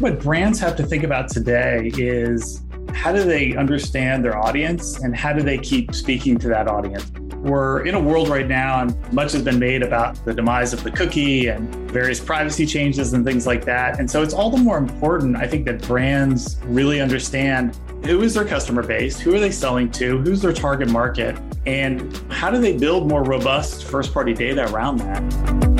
what brands have to think about today is how do they understand their audience and how do they keep speaking to that audience? We're in a world right now, and much has been made about the demise of the cookie and various privacy changes and things like that. And so it's all the more important, I think, that brands really understand who is their customer base, who are they selling to, who's their target market, and how do they build more robust first-party data around that?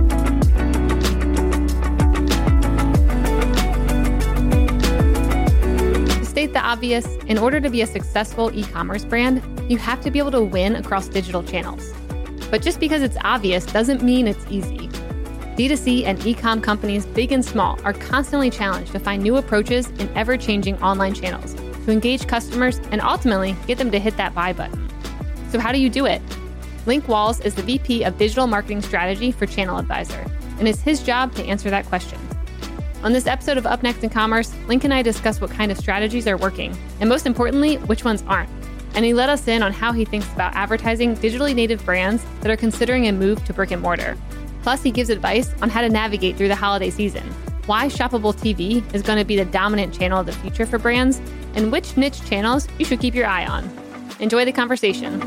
State the obvious, in order to be a successful e-commerce brand, you have to be able to win across digital channels. But just because it's obvious doesn't mean it's easy. D2C and e-com companies, big and small, are constantly challenged to find new approaches in ever-changing online channels to engage customers and ultimately get them to hit that buy button. So how do you do it? Link Walls is the VP of Digital Marketing Strategy for Channel Advisor, and it's his job to answer that question. On this episode of Up Next in Commerce, Link and I discuss what kind of strategies are working, and most importantly, which ones aren't. And he let us in on how he thinks about advertising digitally native brands that are considering a move to brick and mortar. Plus, he gives advice on how to navigate through the holiday season, why shoppable TV is going to be the dominant channel of the future for brands, and which niche channels you should keep your eye on. Enjoy the conversation.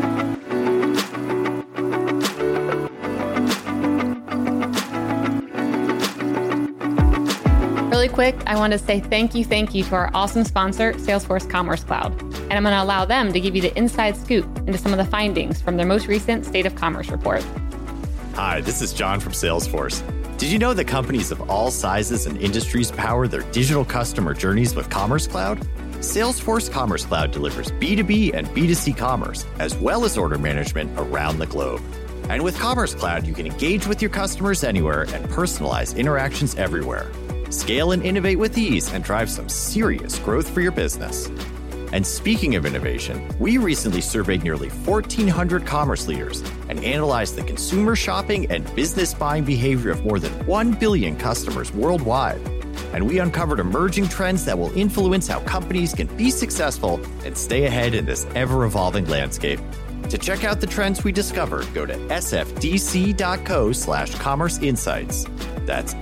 Really quick, I want to say thank you to our awesome sponsor, Salesforce Commerce Cloud. And I'm going to allow them to give you the inside scoop into some of the findings from their most recent State of Commerce report. Hi, this is John from Salesforce. Did you know that companies of all sizes and industries power their digital customer journeys with Commerce Cloud? Salesforce Commerce Cloud delivers B2B and B2C commerce, as well as order management around the globe. And with Commerce Cloud, you can engage with your customers anywhere and personalize interactions everywhere. Scale and innovate with ease and drive some serious growth for your business. And speaking of innovation, we recently surveyed nearly 1,400 commerce leaders and analyzed the consumer shopping and business buying behavior of more than 1 billion customers worldwide. And we uncovered emerging trends that will influence how companies can be successful and stay ahead in this ever-evolving landscape. To check out the trends we discovered, go to sfdc.co/commerce insights. That's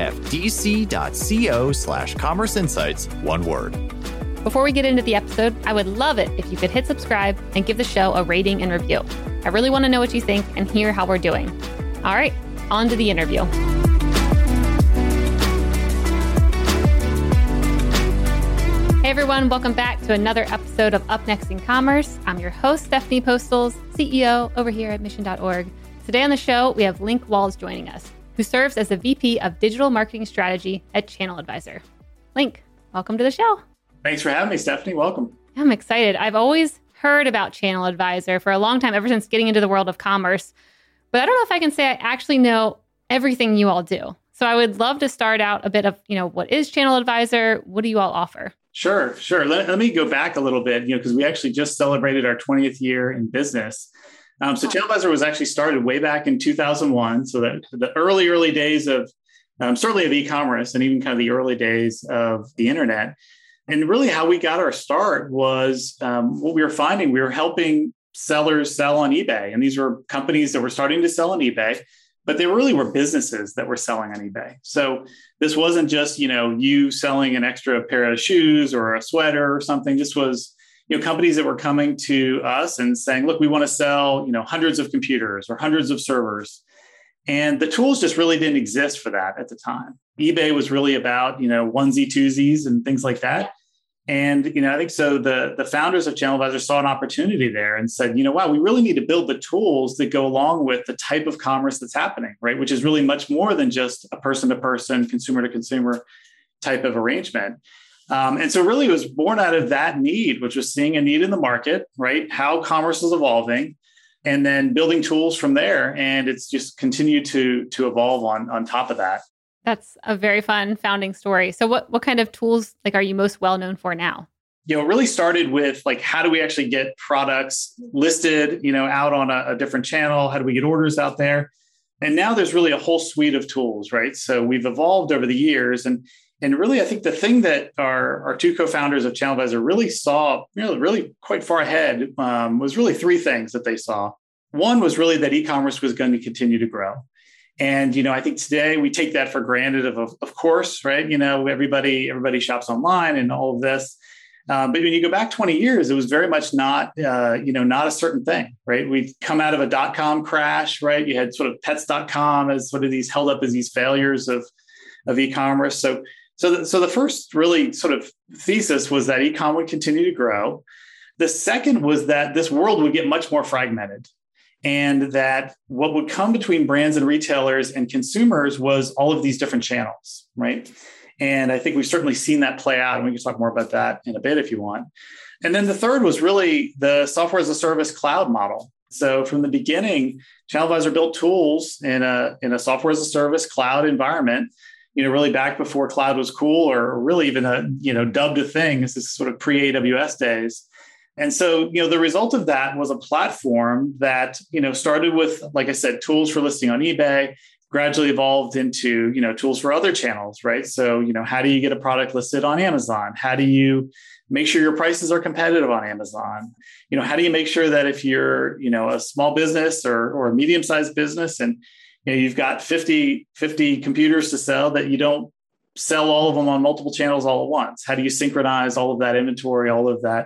sfdc.co/commerce insights, one word. Before we get into the episode, I would love it if you could hit subscribe and give the show a rating and review. I really want to know what you think and hear how we're doing. All right, on to the interview. Hey everyone, welcome back to another episode of Up Next in Commerce. I'm your host, Stephanie Postles, CEO over here at Mission.org. Today on the show, we have Link Walls joining us, who serves as the VP of Digital Marketing Strategy at Channel Advisor. Link, welcome to the show. Thanks for having me, Stephanie. Welcome. I'm excited. I've always heard about Channel Advisor for a long time, ever since getting into the world of commerce. But I don't know if I can say I actually know everything you all do. So I would love to start out a bit of, what is Channel Advisor? What do you all offer? Sure. Let me go back a little bit, because we actually just celebrated our 20th year in business. So Channel Advisor was actually started way back in 2001. So that the early days of certainly of e-commerce and even kind of the early days of the internet. And really how we got our start was what we were finding. We were helping sellers sell on eBay. And these were companies that were starting to sell on eBay, but they really were businesses that were selling on eBay. So this wasn't just, you selling an extra pair of shoes or a sweater or something. This was, companies that were coming to us and saying, look, we want to sell, hundreds of computers or hundreds of servers. And the tools just really didn't exist for that at the time. eBay was really about, onesie twosies and things like that. And, I think so the founders of Channel Advisor saw an opportunity there and said, wow, we really need to build the tools that go along with the type of commerce that's happening, right? Which is really much more than just a person-to-person, consumer-to-consumer type of arrangement. And so really it was born out of that need, which was seeing a need in the market, right? How commerce is evolving and then building tools from there. And it's just continued to evolve on top of that. That's a very fun founding story. So what kind of tools are you most well known for now? It really started with how do we actually get products listed, out on a different channel? How do we get orders out there? And now there's really a whole suite of tools, right? So we've evolved over the years. And really, I think the thing that our two co-founders of Channel Advisor really saw, really quite far ahead, was really three things that they saw. One was really that e-commerce was going to continue to grow. And, I think today we take that for granted of course, right? Everybody shops online and all of this. But when you go back 20 years, it was very much not a certain thing, right? We'd come out of a .com crash, right? You had sort of pets.com as sort of these held up as these failures of e-commerce. So the first really sort of thesis was that e-com would continue to grow. The second was that this world would get much more fragmented, and that what would come between brands and retailers and consumers was all of these different channels, right? And I think we've certainly seen that play out, and we can talk more about that in a bit if you want. And then the third was really the software as a service cloud model. So from the beginning, ChannelAdvisor built tools in a software as a service cloud environment, really back before cloud was cool, or really even dubbed a thing. This is sort of pre-AWS days. And so, the result of that was a platform that, started with, like I said, tools for listing on eBay, gradually evolved into, tools for other channels, right? So, how do you get a product listed on Amazon? How do you make sure your prices are competitive on Amazon? How do you make sure that if you're, a small business or a medium-sized business and, you've got 50 computers to sell, that you don't sell all of them on multiple channels all at once? How do you synchronize all of that inventory, all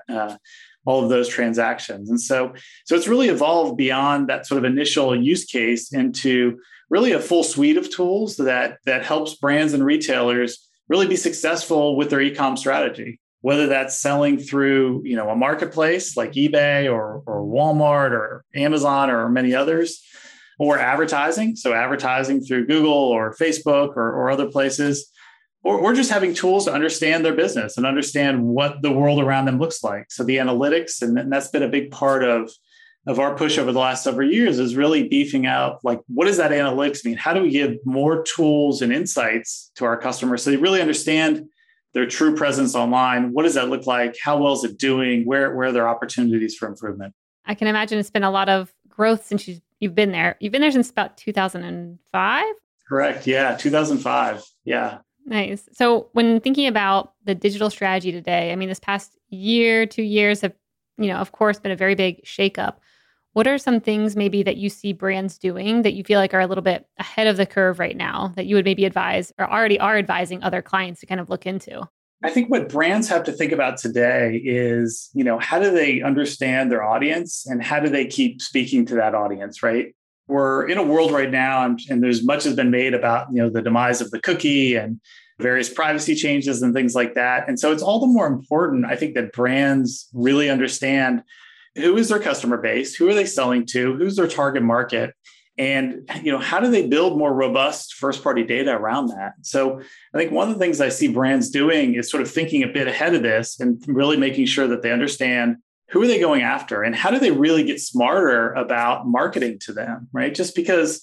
of those transactions? And so it's really evolved beyond that sort of initial use case into really a full suite of tools that helps brands and retailers really be successful with their e-com strategy, whether that's selling through, a marketplace like eBay or Walmart or Amazon or many others, or advertising. So advertising through Google or Facebook or other places, or just having tools to understand their business and understand what the world around them looks like. So the analytics, and that's been a big part of our push over the last several years, is really beefing out, like, what does that analytics mean? How do we give more tools and insights to our customers so they really understand their true presence online? What does that look like? How well is it doing? Where are there opportunities for improvement? I can imagine it's been a lot of growth since you've been there. You've been there since about 2005? Correct. Yeah. 2005. Yeah. Nice. So when thinking about the digital strategy today, I mean, this past year, 2 years have, of course, been a very big shakeup. What are some things maybe that you see brands doing that you feel like are a little bit ahead of the curve right now that you would maybe advise or already are advising other clients to kind of look into? I think what brands have to think about today is, how do they understand their audience and how do they keep speaking to that audience, right? We're in a world right now, and there's much has been made about, the demise of the cookie and various privacy changes and things like that. And so it's all the more important, I think, that brands really understand who is their customer base, who are they selling to, who's their target market, and, how do they build more robust first-party data around that? So I think one of the things I see brands doing is sort of thinking a bit ahead of this and really making sure that they understand who are they going after and how do they really get smarter about marketing to them, right? Just because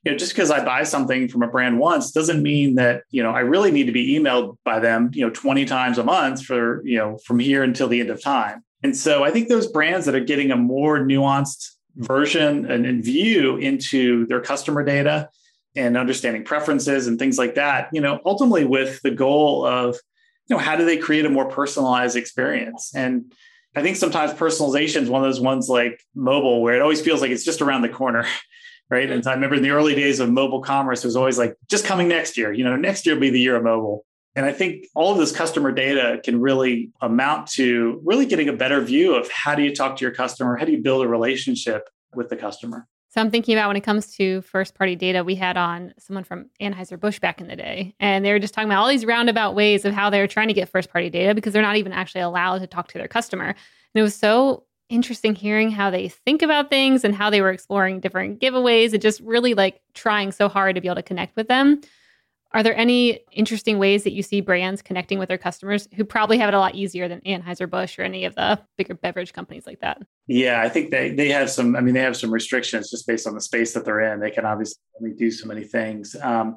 I buy something from a brand once doesn't mean that, I really need to be emailed by them, 20 times a month for, from here until the end of time. And so I think those brands that are getting a more nuanced version and view into their customer data and understanding preferences and things like that, ultimately with the goal of, how do they create a more personalized experience? And I think sometimes personalization is one of those ones like mobile, where it always feels like it's just around the corner, right? And so I remember in the early days of mobile commerce, it was always like, just coming next year, next year will be the year of mobile. And I think all of this customer data can really amount to really getting a better view of how do you talk to your customer? How do you build a relationship with the customer? So I'm thinking about when it comes to first-party data, we had on someone from Anheuser-Busch back in the day, and they were just talking about all these roundabout ways of how they were trying to get first-party data because they're not even actually allowed to talk to their customer. And it was so interesting hearing how they think about things and how they were exploring different giveaways and just really like trying so hard to be able to connect with them. Are there any interesting ways that you see brands connecting with their customers who probably have it a lot easier than Anheuser-Busch or any of the bigger beverage companies like that? Yeah, I think they have some, they have some restrictions just based on the space that they're in. They can obviously only do so many things.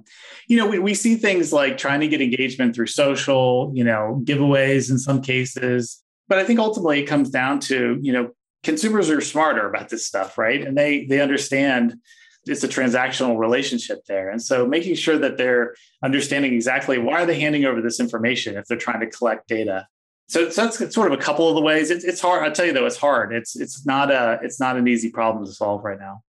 We see things like trying to get engagement through social, giveaways in some cases. But I think ultimately it comes down to, consumers are smarter about this stuff, right? And they understand it's a transactional relationship there. And so making sure that they're understanding exactly why are they handing over this information if they're trying to collect data. So that's sort of a couple of the ways. It's hard. I'll tell you though, it's hard. It's not an easy problem to solve right now.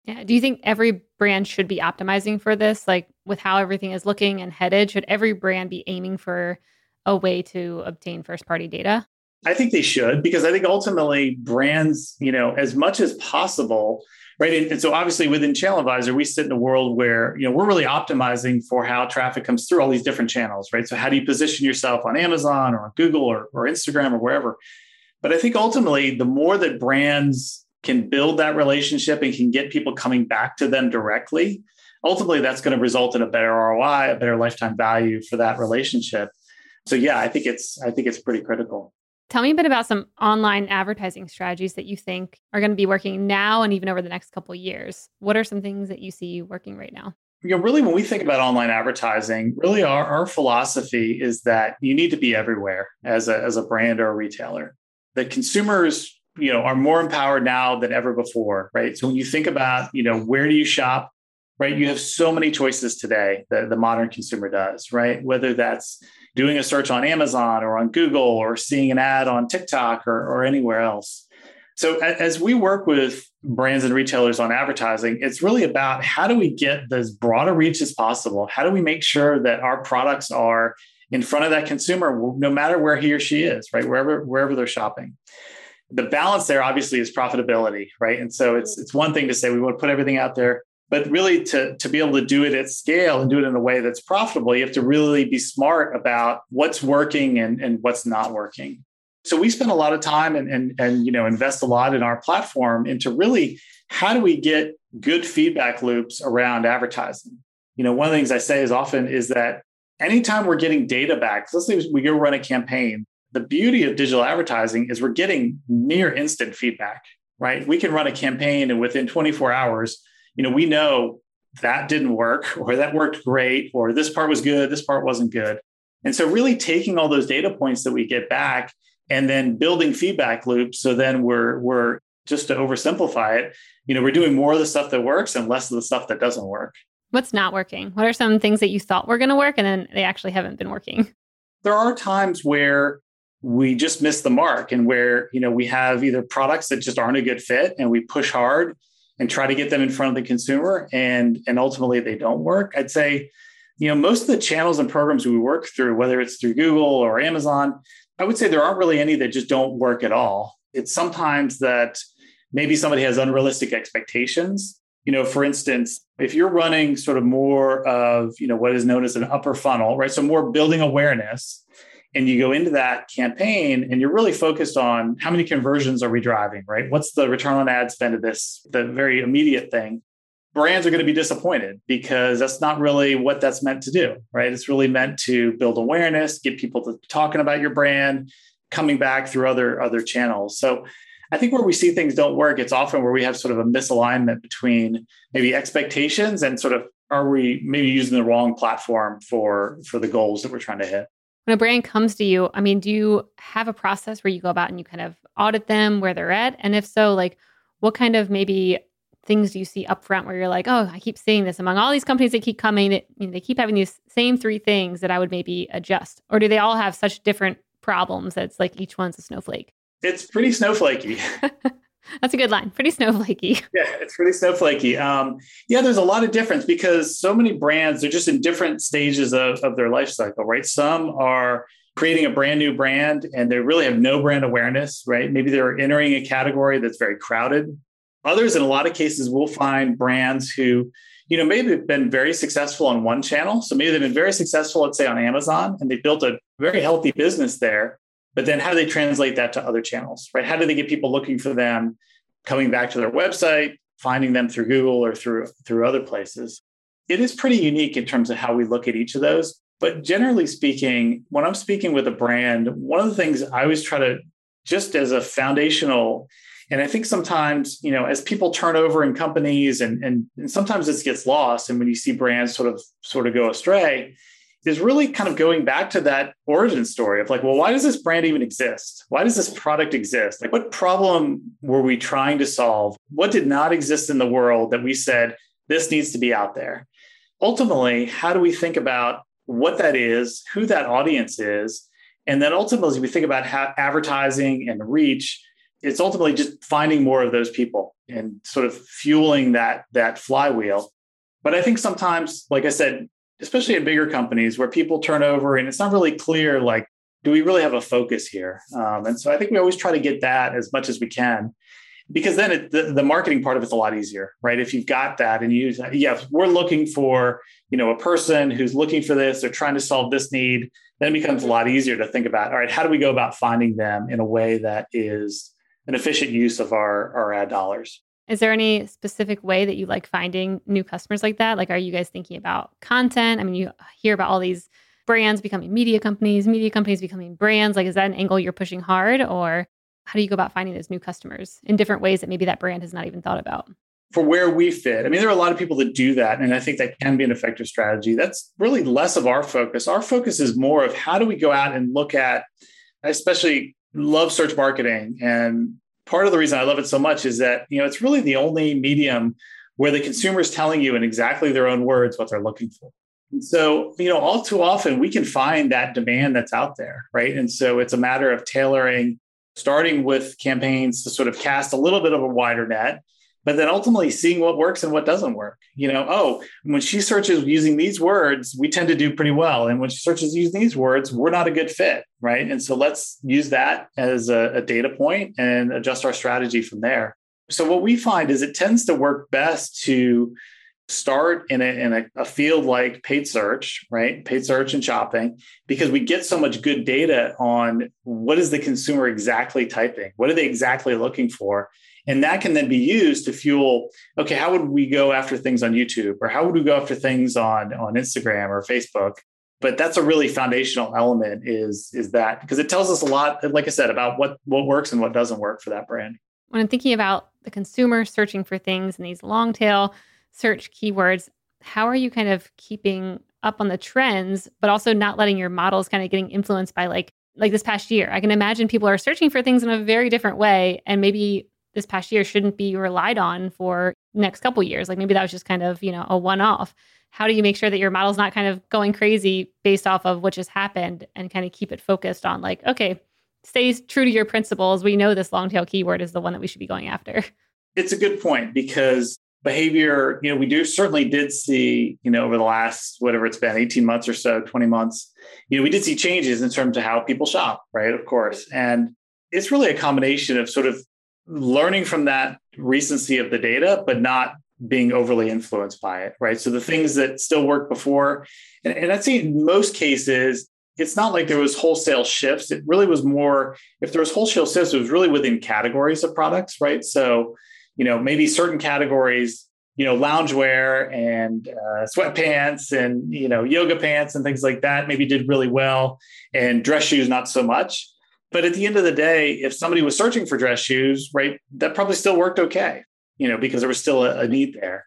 Yeah. Do you think every brand should be optimizing for this? Like with how everything is looking and headed, should every brand be aiming for a way to obtain first party data? I think they should, because I think ultimately brands, as much as possible, right? And so obviously within Channel Advisor, we sit in a world where, we're really optimizing for how traffic comes through all these different channels, right? So how do you position yourself on Amazon or on Google or Instagram or wherever? But I think ultimately, the more that brands can build that relationship and can get people coming back to them directly, ultimately that's going to result in a better ROI, a better lifetime value for that relationship. So yeah, I think it's pretty critical. Tell me a bit about some online advertising strategies that you think are going to be working now and even over the next couple of years. What are some things that you see working right now? Really, when we think about online advertising, really our philosophy is that you need to be everywhere as a brand or a retailer. The consumers, are more empowered now than ever before, right? So when you think about, where do you shop, right? You have so many choices today that the modern consumer does, right? Whether that's doing a search on Amazon or on Google or seeing an ad on TikTok or anywhere else. So as we work with brands and retailers on advertising, it's really about how do we get as broad a reach as possible? How do we make sure that our products are in front of that consumer, no matter where he or she is, right? Wherever they're shopping. The balance there obviously is profitability, right? And so it's one thing to say we want to put everything out there, but really to be able to do it at scale and do it in a way that's profitable, you have to really be smart about what's working and what's not working. So we spend a lot of time and invest a lot in our platform into really how do we get good feedback loops around advertising. One of the things I say is that anytime we're getting data back, let's say we go run a campaign, the beauty of digital advertising is we're getting near instant feedback, right? We can run a campaign and within 24 hours, we know that didn't work or that worked great or this part was good, this part wasn't good. And so really taking all those data points that we get back and then building feedback loops. So then we're just to oversimplify it, we're doing more of the stuff that works and less of the stuff that doesn't work. What's not working? What are some things that you thought were going to work and then they actually haven't been working? There are times where we just miss the mark and where, we have either products that just aren't a good fit and we push hard and try to get them in front of the consumer and ultimately they don't work. I'd say, most of the channels and programs we work through, whether it's through Google or Amazon, I would say there aren't really any that just don't work at all. It's sometimes that maybe somebody has unrealistic expectations. For instance, if you're running sort of more of, what is known as an upper funnel, right? So more building awareness, and you go into that campaign and you're really focused on how many conversions are we driving, right? What's the return on ad spend of this, the very immediate thing? Brands are going to be disappointed because that's not really what that's meant to do, right? It's really meant to build awareness, get people to talking about your brand, coming back through other channels. So I think where we see things don't work, it's often where we have sort of a misalignment between maybe expectations and sort of are we maybe using the wrong platform for the goals that we're trying to hit. When a brand comes to you, do you have a process where you go about and you kind of audit them where they're at? And if so, what kind of maybe things do you see up front where you're like, oh, I keep seeing this among all these companies that keep coming, they keep having these same three things that I would maybe adjust? Or do they all have such different problems that it's like each one's a snowflake? It's pretty snowflakey. That's a good line. Pretty snowflakey. Yeah, it's pretty snowflakey. There's a lot of difference because so many brands, they're just in different stages of their life cycle, right? Some are creating a brand new brand and they really have no brand awareness, right? Maybe they're entering a category that's very crowded. Others, in a lot of cases, we'll find brands who, maybe have been very successful on one channel. So maybe they've been very successful, let's say on Amazon, and they've built a very healthy business there. But then how do they translate that to other channels, right? How do they get people looking for them, coming back to their website, finding them through Google or through other places? It is pretty unique in terms of how we look at each of those. But generally speaking, when I'm speaking with a brand, one of the things I always try to, just as a foundational, and I think sometimes, as people turn over in companies and sometimes this gets lost, and when you see brands sort of go astray, is really kind of going back to that origin story of like, well, why does this brand even exist? Why does this product exist? Like, what problem were we trying to solve? What did not exist in the world that we said, this needs to be out there? Ultimately, how do we think about what that is, who that audience is? And then ultimately, we think about how advertising and reach it's ultimately just finding more of those people and sort of fueling that flywheel. But I think sometimes, like I said, especially in bigger companies where people turn over and it's not really clear, like, do we really have a focus here? And so I think we always try to get that as much as we can, because then the marketing part of it's a lot easier, right? If you've got that and we're looking for, a person who's looking for this, they're trying to solve this need, then it becomes a lot easier to think about, all right, how do we go about finding them in a way that is an efficient use of our ad dollars? Is there any specific way that you like finding new customers like that? Like, are you guys thinking about content? I mean, you hear about all these brands becoming media companies becoming brands. Like, is that an angle you're pushing hard? Or how do you go about finding those new customers in different ways that maybe that brand has not even thought about? For where we fit, I mean, there are a lot of people that do that. And I think that can be an effective strategy. That's really less of our focus. Our focus is more of how do we go out and look at, I especially love search marketing. And part of the reason I love it so much is that, it's really the only medium where the consumer is telling you in exactly their own words what they're looking for. And so, all too often we can find that demand that's out there, right? And so it's a matter of tailoring, starting with campaigns to sort of cast a little bit of a wider net, but then ultimately seeing what works and what doesn't work. When she searches using these words, we tend to do pretty well. And when she searches using these words, we're not a good fit, right? And so let's use that as a data point and adjust our strategy from there. So what we find is it tends to work best to start in a field like paid search, right? Paid search and shopping, because we get so much good data on what is the consumer exactly typing? What are they exactly looking for? And that can then be used to fuel, okay, how would we go after things on YouTube? Or how would we go after things on Instagram or Facebook? But that's a really foundational element is that, because it tells us a lot, like I said, about what works and what doesn't work for that brand. When I'm thinking about the consumer searching for things in these long tail search keywords, how are you kind of keeping up on the trends, but also not letting your models kind of getting influenced by like this past year? I can imagine people are searching for things in a very different way. And maybe this past year shouldn't be relied on for next couple years. Like maybe that was just kind of, a one-off. How do you make sure that your model's not kind of going crazy based off of what just happened and kind of keep it focused on like, okay, stay true to your principles. We know this long tail keyword is the one that we should be going after. It's a good point because behavior, we certainly did see, over the last, whatever it's been, 18 months or so, 20 months, we did see changes in terms of how people shop, right? Of course. And it's really a combination of sort of learning from that recency of the data, but not being overly influenced by it, right? So the things that still worked before, and I'd say in most cases, it's not like there was wholesale shifts. It really was more, if there was wholesale shifts, it was really within categories of products, right? So, maybe certain categories, loungewear and sweatpants and, yoga pants and things like that maybe did really well, and dress shoes, not so much. But at the end of the day, if somebody was searching for dress shoes, right, that probably still worked okay, because there was still a need there.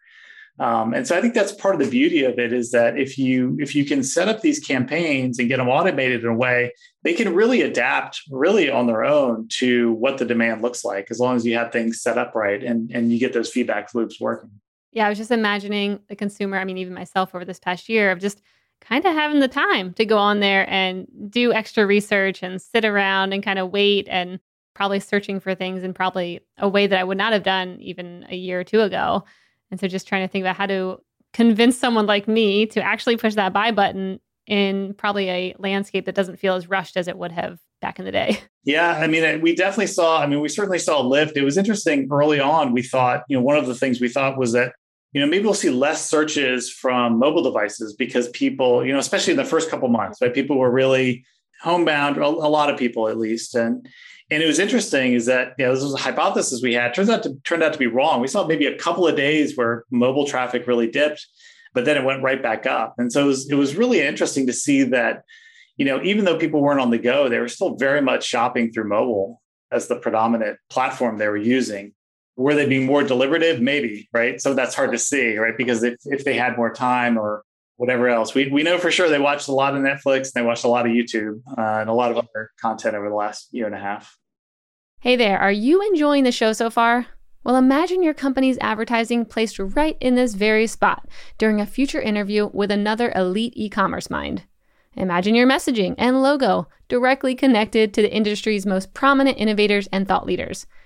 And so I think that's part of the beauty of it is that if you can set up these campaigns and get them automated in a way, they can really adapt really on their own to what the demand looks like, as long as you have things set up right and you get those feedback loops working. Yeah, I was just imagining the consumer, even myself over this past year of just kind of having the time to go on there and do extra research and sit around and kind of wait and probably searching for things in probably a way that I would not have done even a year or two ago. And so just trying to think about how to convince someone like me to actually push that buy button in probably a landscape that doesn't feel as rushed as it would have back in the day. Yeah, we definitely saw, we certainly saw a lift. It was interesting early on. We thought, one of the things we thought was that, maybe we'll see less searches from mobile devices because people, especially in the first couple months, right? People were really homebound, a lot of people at least. And it was interesting is that, this was a hypothesis we had, turned out to be wrong. We saw maybe a couple of days where mobile traffic really dipped, but then it went right back up. And so it was really interesting to see that, even though people weren't on the go, they were still very much shopping through mobile as the predominant platform they were using. Were they being more deliberative? Maybe, right? So that's hard to see, right? Because if they had more time or whatever else, we know for sure they watched a lot of Netflix, and they watched a lot of YouTube and a lot of other content over the last year and a half. Hey there, are you enjoying the show so far? Well, imagine your company's advertising placed right in this very spot during a future interview with another elite e-commerce mind. Imagine your messaging and logo directly connected to the industry's most prominent innovators and thought leaders,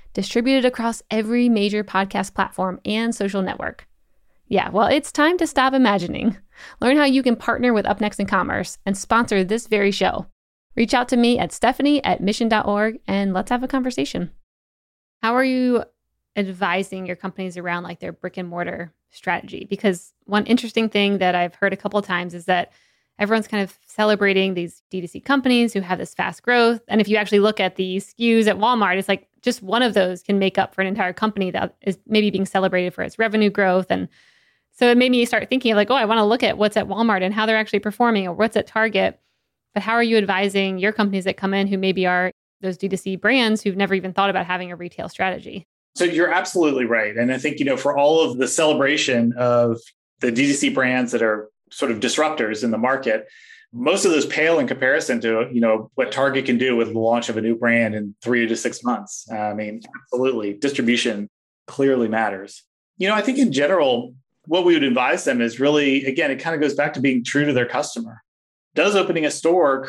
distributed across every major podcast platform and social network. Yeah, well, it's time to stop imagining. Learn how you can partner with Up Next in Commerce and sponsor this very show. Reach out to me at Stephanie@mission.org and let's have a conversation. How are you advising your companies around like their brick and mortar strategy? Because one interesting thing that I've heard a couple of times is that everyone's kind of celebrating these D2C companies who have this fast growth. And if you actually look at the SKUs at Walmart, it's like just one of those can make up for an entire company that is maybe being celebrated for its revenue growth. And so it made me start thinking of like, oh, I want to look at what's at Walmart and how they're actually performing or what's at Target. But how are you advising your companies that come in who maybe are those D2C brands who've never even thought about having a retail strategy? So you're absolutely right. And I think, for all of the celebration of the D2C brands that are sort of disruptors in the market, most of those pale in comparison to, what Target can do with the launch of a new brand in 3 to 6 months. Absolutely. Distribution clearly matters. I think in general, what we would advise them is really, again, it kind of goes back to being true to their customer. Does opening a store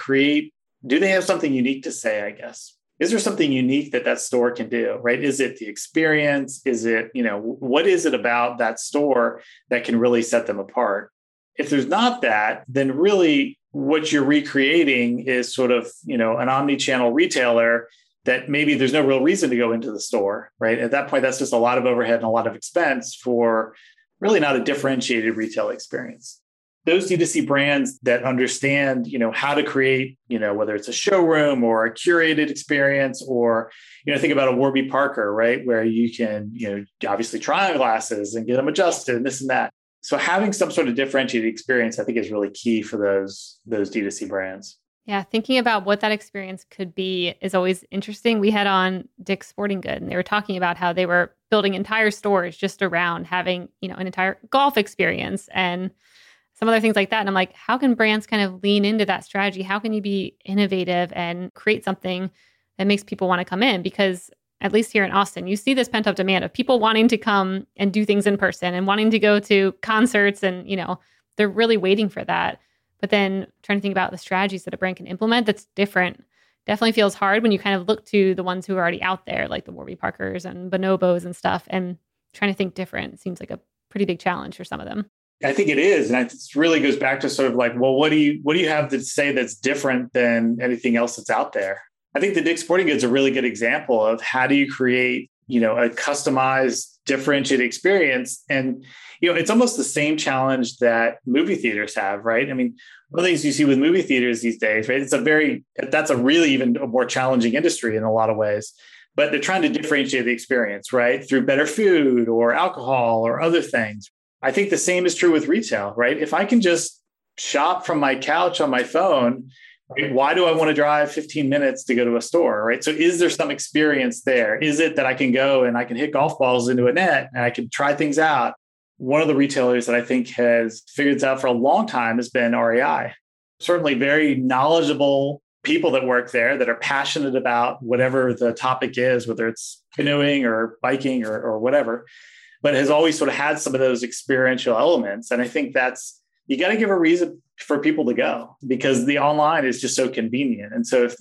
do they have something unique to say, I guess? Is there something unique that store can do, right? Is it the experience? Is it, what is it about that store that can really set them apart? If there's not that, then really what you're recreating is sort of, an omni-channel retailer that maybe there's no real reason to go into the store, right? At that point, that's just a lot of overhead and a lot of expense for really not a differentiated retail experience. Those D2C brands that understand, how to create, whether it's a showroom or a curated experience, or, think about a Warby Parker, right? Where you can, obviously try on glasses and get them adjusted and this and that. So having some sort of differentiated experience, I think, is really key for those D2C brands. Yeah, thinking about what that experience could be is always interesting. We had on Dick's Sporting Goods, and they were talking about how they were building entire stores just around having, an entire golf experience and some other things like that. And I'm like, how can brands kind of lean into that strategy? How can you be innovative and create something that makes people want to come in? Because at least here in Austin, you see this pent up demand of people wanting to come and do things in person and wanting to go to concerts. And, they're really waiting for that. But then trying to think about the strategies that a brand can implement that's different definitely feels hard when you kind of look to the ones who are already out there, like the Warby Parkers and Bonobos and stuff, and trying to think different seems like a pretty big challenge for some of them. I think it is. And it really goes back to sort of like, well, what do you have to say that's different than anything else that's out there? I think the Dick's Sporting Goods is a really good example of how do you create, a customized, differentiated experience. And, it's almost the same challenge that movie theaters have, right? I mean, one of the things you see with movie theaters these days, right? That's a really even a more challenging industry in a lot of ways. But they're trying to differentiate the experience, right? Through better food or alcohol or other things. I think the same is true with retail, right? If I can just shop from my couch on my phone, right, why do I want to drive 15 minutes to go to a store, right? So is there some experience there? Is it that I can go and I can hit golf balls into a net and I can try things out? One of the retailers that I think has figured this out for a long time has been REI. Certainly very knowledgeable people that work there that are passionate about whatever the topic is, whether it's canoeing or biking or whatever, but has always sort of had some of those experiential elements. And I think you got to give a reason for people to go because the online is just so convenient. And so if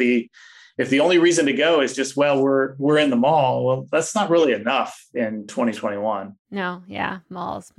the only reason to go is just, well, we're in the mall, well, that's not really enough in 2021. No, yeah, malls.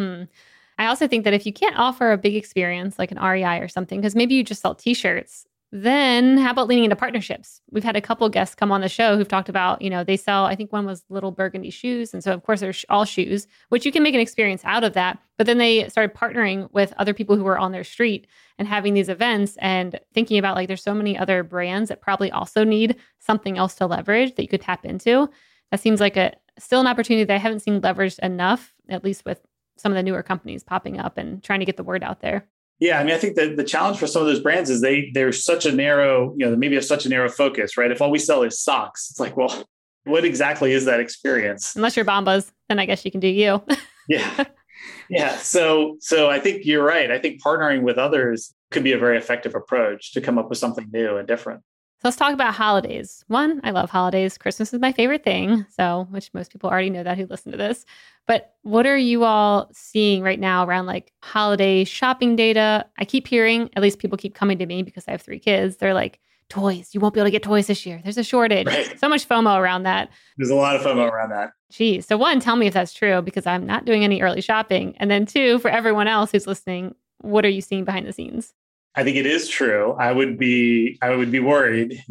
I also think that if you can't offer a big experience like an REI or something, because maybe you just sell t-shirts, then how about leaning into partnerships? We've had a couple of guests come on the show who've talked about, they sell, I think one was Little Burgundy shoes. And so of course they're all shoes, which you can make an experience out of that. But then they started partnering with other people who were on their street and having these events and thinking about like, there's so many other brands that probably also need something else to leverage that you could tap into. That seems like still an opportunity that I haven't seen leveraged enough, at least with some of the newer companies popping up and trying to get the word out there. Yeah, I mean, I think that the challenge for some of those brands is they're such a narrow, they maybe have such a narrow focus, right? If all we sell is socks, it's like, well, what exactly is that experience? Unless you're Bombas, then I guess you can do you. Yeah. Yeah. So I think you're right. I think partnering with others could be a very effective approach to come up with something new and different. So let's talk about holidays. One, I love holidays. Christmas is my favorite thing. So, which most people already know that who listen to this. But what are you all seeing right now around like holiday shopping data? I keep hearing, at least people keep coming to me because I have 3 kids. They're like, toys. You won't be able to get toys this year. There's a shortage. Right. So much FOMO around that. There's a lot of FOMO around that. Geez. So one, tell me if that's true because I'm not doing any early shopping. And then two, for everyone else who's listening, what are you seeing behind the scenes? I think it is true. I would be worried.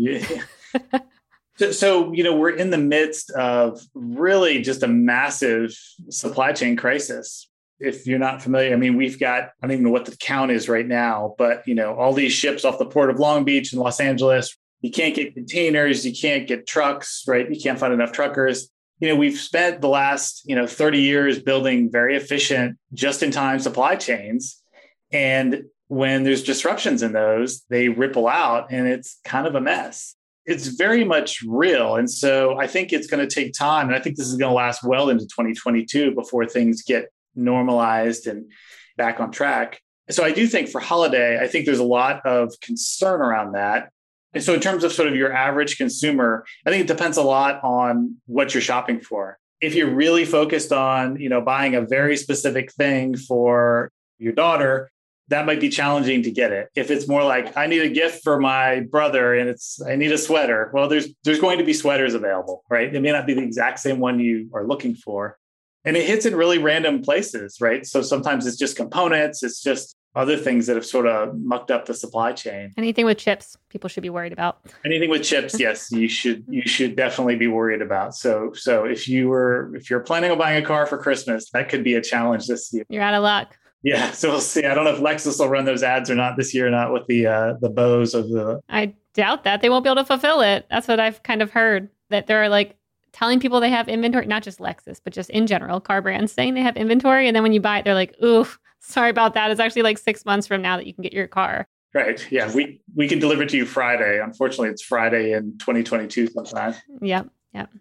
So, we're in the midst of really just a massive supply chain crisis. If you're not familiar, we've got, I don't even know what the count is right now, but, all these ships off the port of Long Beach and Los Angeles, you can't get containers, you can't get trucks, right? You can't find enough truckers. We've spent the last, 30 years building very efficient, just-in-time supply chains. And when there's disruptions in those, they ripple out and it's kind of a mess. It's very much real. And so I think it's going to take time. And I think this is going to last well into 2022 before things get normalized and back on track. So I do think for holiday, I think there's a lot of concern around that. And so in terms of sort of your average consumer, I think it depends a lot on what you're shopping for. If you're really focused on, buying a very specific thing for your daughter, that might be challenging to get it. If it's more like, I need a gift for my brother and I need a sweater. Well, there's going to be sweaters available, right? It may not be the exact same one you are looking for. And it hits in really random places, right? So sometimes it's just components. It's just other things that have sort of mucked up the supply chain. Anything with chips, people should be worried about. Anything with chips, yes, you should definitely be worried about. So if you're planning on buying a car for Christmas, that could be a challenge this year. You're out of luck. Yeah, so we'll see. I don't know if Lexus will run those ads or not this year, or not with the bows of the. I doubt that they won't be able to fulfill it. That's what I've kind of heard, that they're like telling people they have inventory, not just Lexus, but just in general, car brands saying they have inventory. And then when you buy it, they're like, ooh, sorry about that. It's actually like 6 months from now that you can get your car. Right. Yeah. We can deliver to you Friday. Unfortunately, it's Friday in 2022 sometime. Yep.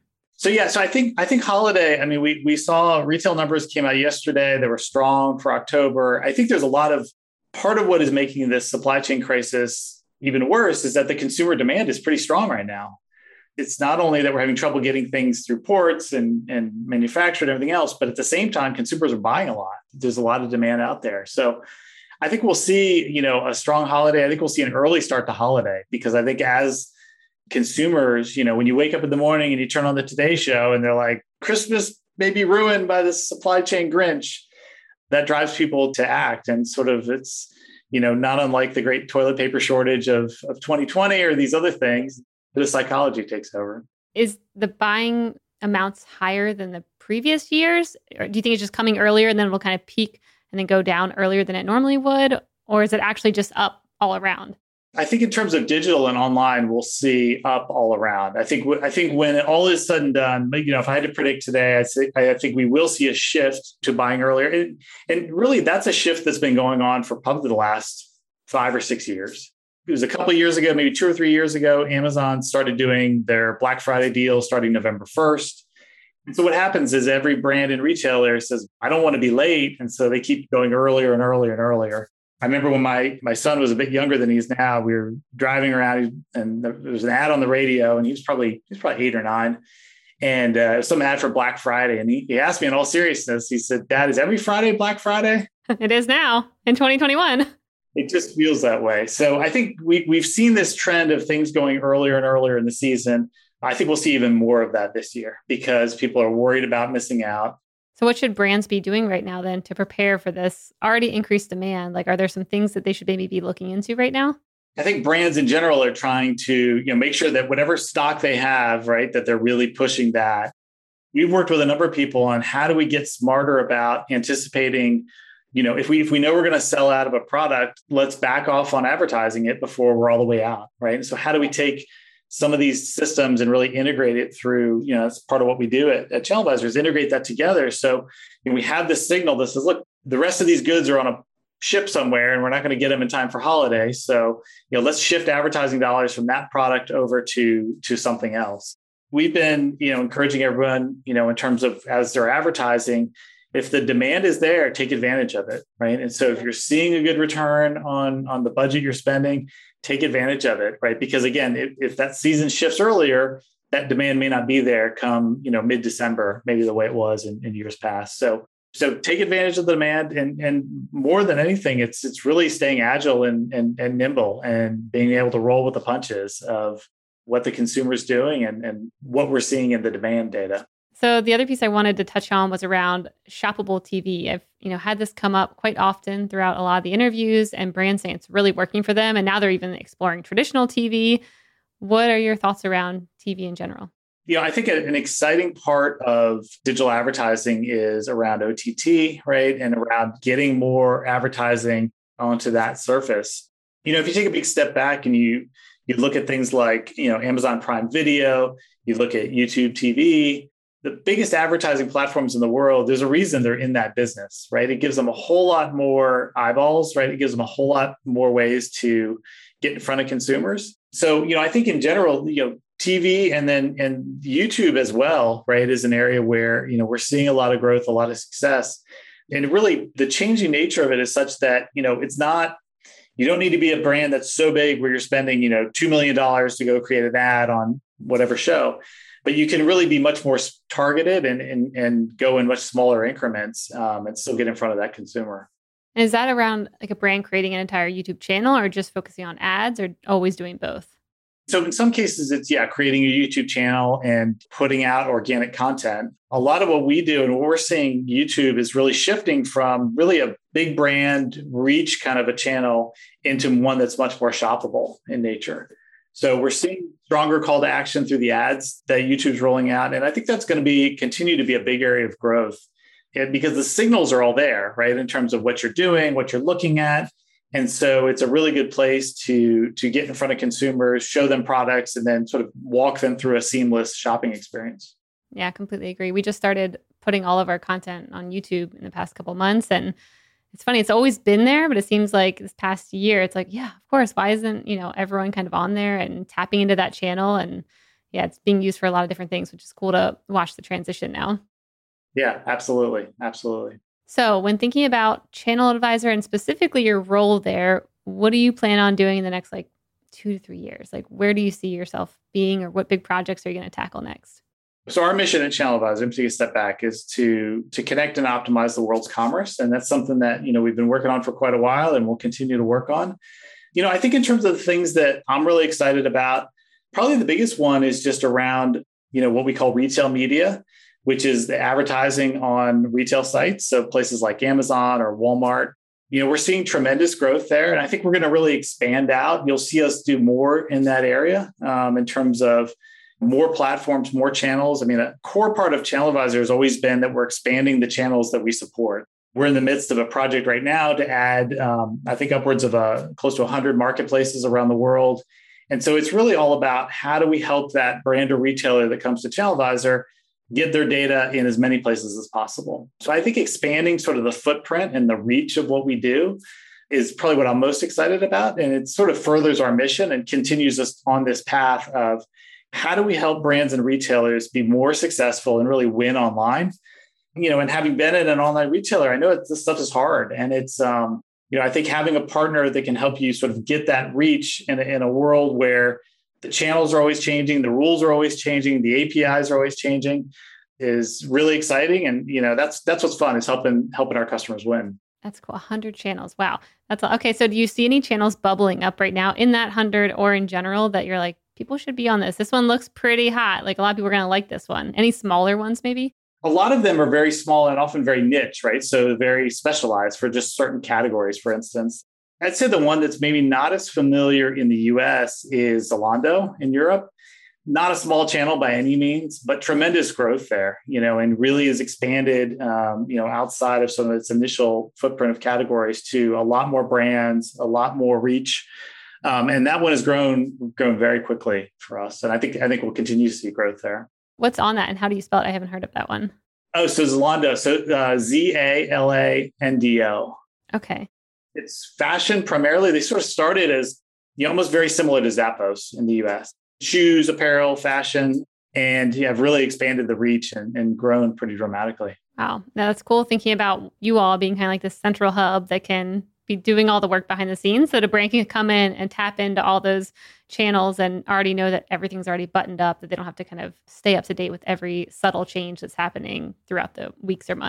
So I think holiday, we saw retail numbers came out yesterday. They were strong for October. I think there's part of what is making this supply chain crisis even worse is that the consumer demand is pretty strong right now. It's not only that we're having trouble getting things through ports and manufactured and everything else, but at the same time, consumers are buying a lot. There's a lot of demand out there. So I think we'll see, a strong holiday. I think we'll see an early start to holiday because I think as consumers, when you wake up in the morning and you turn on the Today Show and they're like, Christmas may be ruined by this supply chain Grinch, that drives people to act. And sort of it's, not unlike the great toilet paper shortage of 2020 or these other things, the psychology takes over. Is the buying amounts higher than the previous years? Or do you think it's just coming earlier and then it'll kind of peak and then go down earlier than it normally would? Or is it actually just up all around? I think in terms of digital and online, we'll see up all around. I think when all is said and done, if I had to predict today, I think we will see a shift to buying earlier. And really, that's a shift that's been going on for probably the last 5 or 6 years. It was a couple of years ago, maybe 2 or 3 years ago, Amazon started doing their Black Friday deal starting November 1st. And so what happens is every brand and retailer says, I don't want to be late. And so they keep going earlier and earlier and earlier. I remember when my son was a bit younger than he is now, we were driving around and there was an ad on the radio and he was probably 8 or 9. And it was some ad for Black Friday. And he asked me in all seriousness, he said, Dad, is every Friday Black Friday? It is now in 2021. It just feels that way. So I think we've seen this trend of things going earlier and earlier in the season. I think we'll see even more of that this year because people are worried about missing out. So what should brands be doing right now then to prepare for this already increased demand? Like, are there some things that they should maybe be looking into right now? I think brands in general are trying to, make sure that whatever stock they have, right, that they're really pushing that. We've worked with a number of people on how do we get smarter about anticipating, if we know we're going to sell out of a product, let's back off on advertising it before we're all the way out, right? And so how do we take some of these systems and really integrate it through, that's part of what we do at ChannelAdvisor is integrate that together. So we have this signal that says, look, the rest of these goods are on a ship somewhere and we're not going to get them in time for holiday. So, let's shift advertising dollars from that product over to something else. We've been, encouraging everyone, in terms of as they're advertising, if the demand is there, take advantage of it, right? And so if you're seeing a good return on the budget you're spending, take advantage of it, right? Because again, if that season shifts earlier, that demand may not be there come, mid-December, maybe the way it was in years past. So So take advantage of the demand, and more than anything, it's really staying agile and nimble and being able to roll with the punches of what the consumer's doing and what we're seeing in the demand data. So the other piece I wanted to touch on was around shoppable TV. I've had this come up quite often throughout a lot of the interviews, and brands saying it's really working for them. And now they're even exploring traditional TV. What are your thoughts around TV in general? I think an exciting part of digital advertising is around OTT, right? And around getting more advertising onto that surface. If you take a big step back and you look at things like, Amazon Prime Video, you look at YouTube TV, the biggest advertising platforms in the world, there's a reason they're in that business, right? It gives them a whole lot more eyeballs, right? It gives them a whole lot more ways to get in front of consumers. So, I think in general, TV and YouTube as well, right, is an area where, we're seeing a lot of growth, a lot of success. And really the changing nature of it is such that, it's not, you don't need to be a brand that's so big where you're spending, $2 million to go create an ad on whatever show. But you can really be much more targeted and go in much smaller increments and still get in front of that consumer. And is that around like a brand creating an entire YouTube channel or just focusing on ads or always doing both? So in some cases, it's, creating a YouTube channel and putting out organic content. A lot of what we do and what we're seeing YouTube is really shifting from really a big brand reach kind of a channel into one that's much more shoppable in nature. So we're seeing stronger call to action through the ads that YouTube's rolling out. And I think that's going to continue to be a big area of growth because the signals are all there, right? In terms of what you're doing, what you're looking at. And so it's a really good place to get in front of consumers, show them products, and then sort of walk them through a seamless shopping experience. Yeah, completely agree. We just started putting all of our content on YouTube in the past couple of months. And it's funny, it's always been there, but it seems like this past year, it's like, yeah, of course, why isn't, everyone kind of on there and tapping into that channel? And yeah, it's being used for a lot of different things, which is cool to watch the transition now. Yeah, absolutely. Absolutely. So when thinking about Channel Advisor and specifically your role there, what do you plan on doing in the next 2 to 3 years? Where do you see yourself being, or what big projects are you going to tackle next? So our mission at Channel Advisor, to take a step back, is to connect and optimize the world's commerce. And that's something that, we've been working on for quite a while and we'll continue to work on. I think in terms of the things that I'm really excited about, probably the biggest one is just around, what we call retail media, which is the advertising on retail sites. So places like Amazon or Walmart, we're seeing tremendous growth there. And I think we're going to really expand out. You'll see us do more in that area in terms of more platforms, more channels. I mean, a core part of Channel Advisor has always been that we're expanding the channels that we support. We're in the midst of a project right now to add, I think, upwards of close to 100 marketplaces around the world. And so it's really all about how do we help that brand or retailer that comes to Channel Advisor get their data in as many places as possible. So I think expanding sort of the footprint and the reach of what we do is probably what I'm most excited about. And it sort of furthers our mission and continues us on this path of how do we help brands and retailers be more successful and really win online? And having been in an online retailer, I know this stuff is hard. And it's, I think having a partner that can help you sort of get that reach in a world where the channels are always changing, the rules are always changing, the APIs are always changing is really exciting. And, that's what's fun, is helping our customers win. That's cool. 100 channels. Wow. That's okay. So do you see any channels bubbling up right now in that 100 or in general that you're like, people should be on this? This one looks pretty hot. A lot of people are going to like this one. Any smaller ones maybe? A lot of them are very small and often very niche, right? So very specialized for just certain categories, for instance. I'd say the one that's maybe not as familiar in the US is Zalando in Europe. Not a small channel by any means, but tremendous growth there, and really has expanded, outside of some of its initial footprint of categories to a lot more brands, a lot more reach. And that one has grown very quickly for us. And I think we'll continue to see growth there. What's on that and how do you spell it? I haven't heard of that one. Oh, so Zalando. So Zalando. Okay. It's fashion primarily. They sort of started as almost very similar to Zappos in the US. Shoes, apparel, fashion, and have really expanded the reach and grown pretty dramatically. Wow. Now that's cool thinking about you all being kind of like this central hub that can be doing all the work behind the scenes. So the brand can come in and tap into all those channels and already know that everything's already buttoned up, that they don't have to kind of stay up to date with every subtle change that's happening throughout the weeks or months.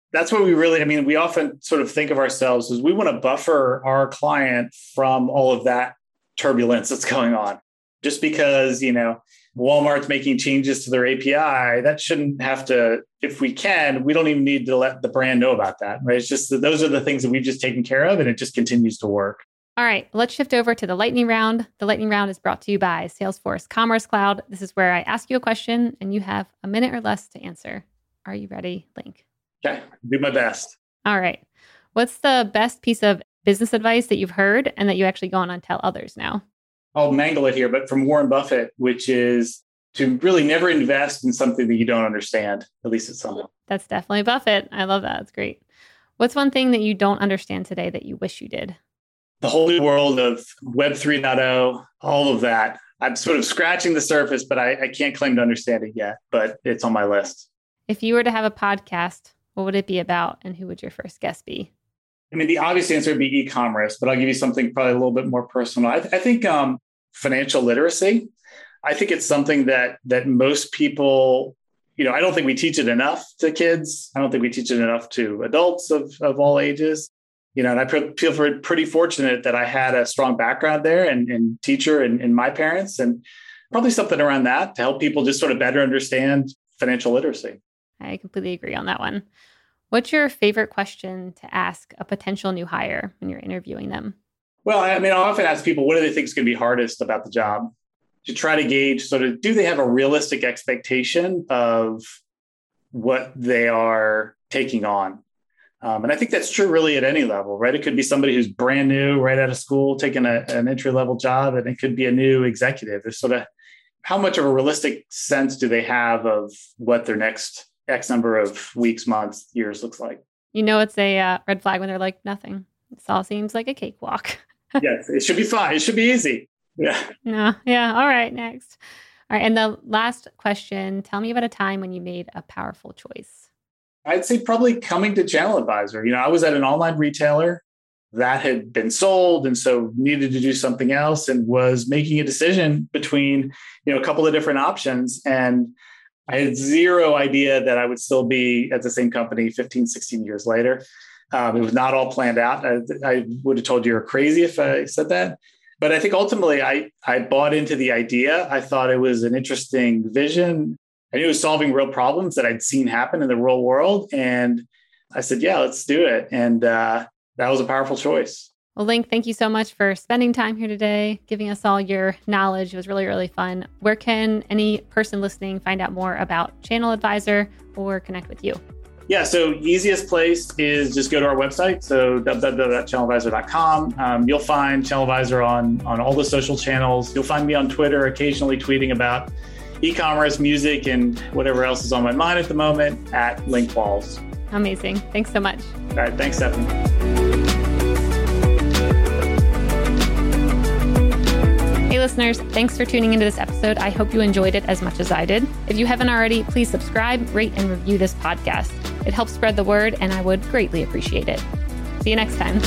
That's what we often sort of think of ourselves as we want to buffer our client from all of that turbulence that's going on. Just because, Walmart's making changes to their API, that shouldn't have to, if we can, we don't even need to let the brand know about that, right? It's just that those are the things that we've just taken care of and it just continues to work. All right, let's shift over to the lightning round. The lightning round is brought to you by Salesforce Commerce Cloud. This is where I ask you a question and you have a minute or less to answer. Are you ready, Link? Okay, do my best. All right. What's the best piece of business advice that you've heard and that you actually go on and tell others now? I'll mangle it here, but from Warren Buffett, which is to really never invest in something that you don't understand, at least at some point. That's definitely Buffett. I love that. That's great. What's one thing that you don't understand today that you wish you did? The whole new world of Web 3.0, all of that. I'm sort of scratching the surface, but I can't claim to understand it yet, but it's on my list. If you were to have a podcast, what would it be about and who would your first guest be? The obvious answer would be e-commerce, but I'll give you something probably a little bit more personal. I think financial literacy. I think it's something that most people, I don't think we teach it enough to kids. I don't think we teach it enough to adults of all ages. And I feel pretty fortunate that I had a strong background there and teacher and my parents, and probably something around that to help people just sort of better understand financial literacy. I completely agree on that one. What's your favorite question to ask a potential new hire when you're interviewing them? Well, I often ask people, what do they think is going to be hardest about the job? To try to gauge sort of, do they have a realistic expectation of what they are taking on? And I think that's true really at any level, right? It could be somebody who's brand new, right out of school, taking an entry-level job, and it could be a new executive. There's sort of, how much of a realistic sense do they have of what their next X number of weeks, months, years looks like? It's a red flag when they're like, nothing. This all seems like a cakewalk. Yes, it should be fine. It should be easy. Yeah. No. Yeah. All right. Next. All right. And the last question, tell me about a time when you made a powerful choice. I'd say probably coming to Channel Advisor. I was at an online retailer that had been sold and so needed to do something else and was making a decision between, a couple of different options. And I had zero idea that I would still be at the same company 15, 16 years later. It was not all planned out. I would have told you you're crazy if I said that. But I think ultimately I bought into the idea. I thought it was an interesting vision. I knew it was solving real problems that I'd seen happen in the real world. And I said, yeah, let's do it. And that was a powerful choice. Well, Link, thank you so much for spending time here today, giving us all your knowledge. It was really, really fun. Where can any person listening find out more about Channel Advisor or connect with you? Yeah, so easiest place is just go to our website, so www.channeladvisor.com. You'll find Channel Advisor on all the social channels. You'll find me on Twitter, occasionally tweeting about e-commerce, music, and whatever else is on my mind at the moment at Link Walls. Amazing. Thanks so much. All right, thanks, Stephanie. Hey listeners, thanks for tuning into this episode. I hope you enjoyed it as much as I did. If you haven't already, please subscribe, rate, and review this podcast. It helps spread the word, and I would greatly appreciate it. See you next time.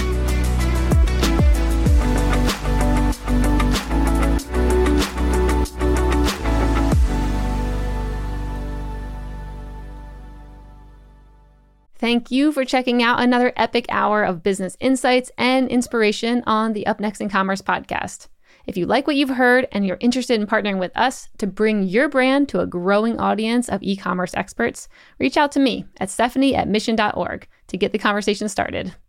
Thank you for checking out another epic hour of business insights and inspiration on the Up Next in Commerce podcast. If you like what you've heard and you're interested in partnering with us to bring your brand to a growing audience of e-commerce experts, reach out to me at stephanie@mission.org to get the conversation started.